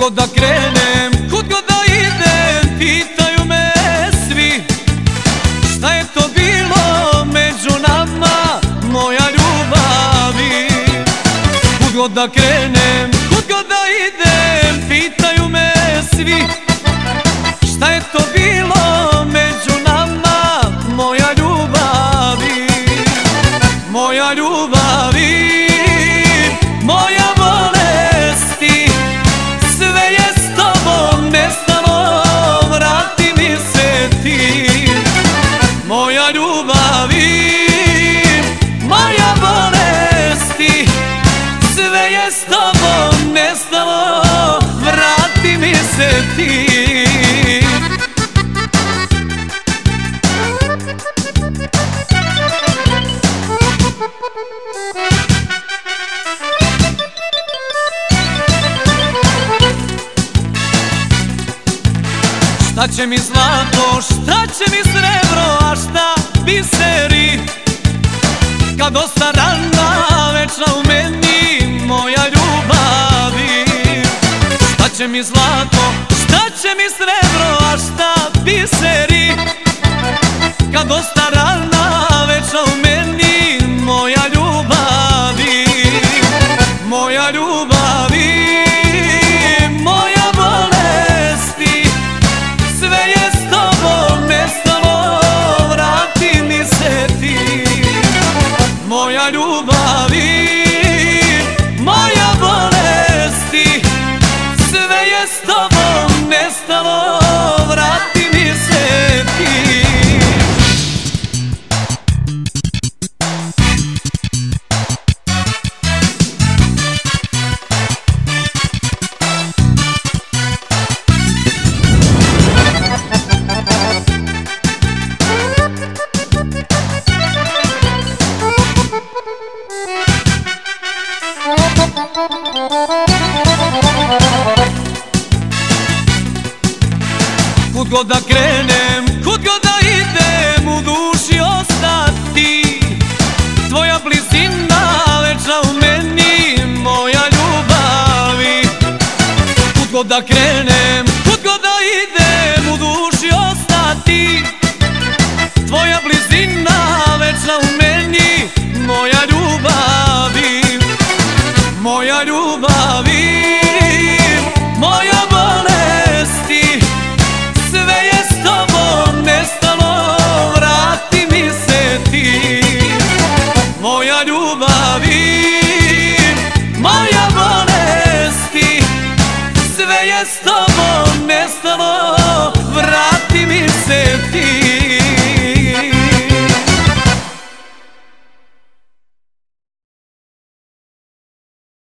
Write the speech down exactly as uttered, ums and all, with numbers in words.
god da krenem, kud god da idem, pitaju me svi šta je to bilo među nama, moja ljubavi. Kud god da krenem, kud god da idem, pitaju me svi šta je to bilo među nama, moja ljubavi. Moja ljubavi, moja bolesti, sve je s tobom nestalo, vrati mi se ti. Moja ljubavi, moja bolesti, sve je s tobom nestalo, vrati mi se ti. Šta će mi zlato, šta će mi srebro, a šta biseri, kad osta rana večna u meni, moja ljubavi. Šta će mi zlato, šta će mi srebro, a šta biseri, kad osta rana večna u meni, moja ljubavi. Moja ljubavi, moja bolesti, sve je s tobom nestalo, vrati mi se ti. Moja ljubavi, moja bolesti, sve je s tobom nestalo, vrati mi se ti. Kud god da krenem, kud god da idem, u duši ostati tvoja blizina večna u meni, moja ljubavi. Kud god da krenem, kud god da idem, u duši ostati tvoja blizina večna u meni, moja ljubavi. Moja ljubavi, moja bolesti, sve je s tobom nestalo, vrati mi se ti. Moja ljubavi, moja bolesti, sve je s tobom nestalo,